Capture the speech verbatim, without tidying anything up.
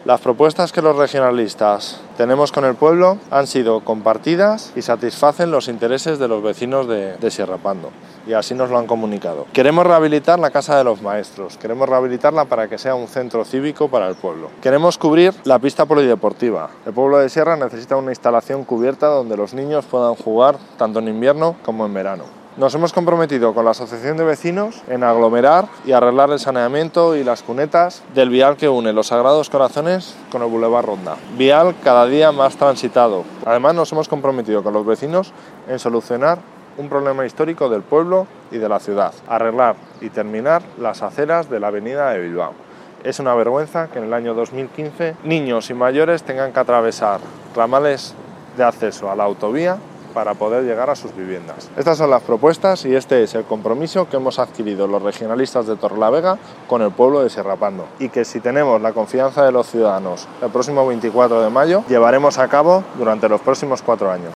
Las propuestas que los regionalistas tenemos con el pueblo han sido compartidas y satisfacen los intereses de los vecinos de, de Sierrapando, y así nos lo han comunicado. Queremos rehabilitar la Casa de los Maestros, queremos rehabilitarla para que sea un centro cívico para el pueblo. Queremos cubrir la pista polideportiva. El pueblo de Sierra necesita una instalación cubierta donde los niños puedan jugar tanto en invierno como en verano. Nos hemos comprometido con la Asociación de Vecinos en aglomerar y arreglar el saneamiento y las cunetas del vial que une los Sagrados Corazones con el Boulevard Ronda. Vial cada día más transitado. Además, nos hemos comprometido con los vecinos en solucionar un problema histórico del pueblo y de la ciudad. Arreglar y terminar las aceras de la avenida de Bilbao. Es una vergüenza que en el año dos mil quince niños y mayores tengan que atravesar ramales de acceso a la autovía para poder llegar a sus viviendas. Estas son las propuestas y este es el compromiso que hemos adquirido los regionalistas de Torrelavega con el pueblo de Sierrapando, y que si tenemos la confianza de los ciudadanos el próximo veinticuatro de mayo llevaremos a cabo durante los próximos cuatro años.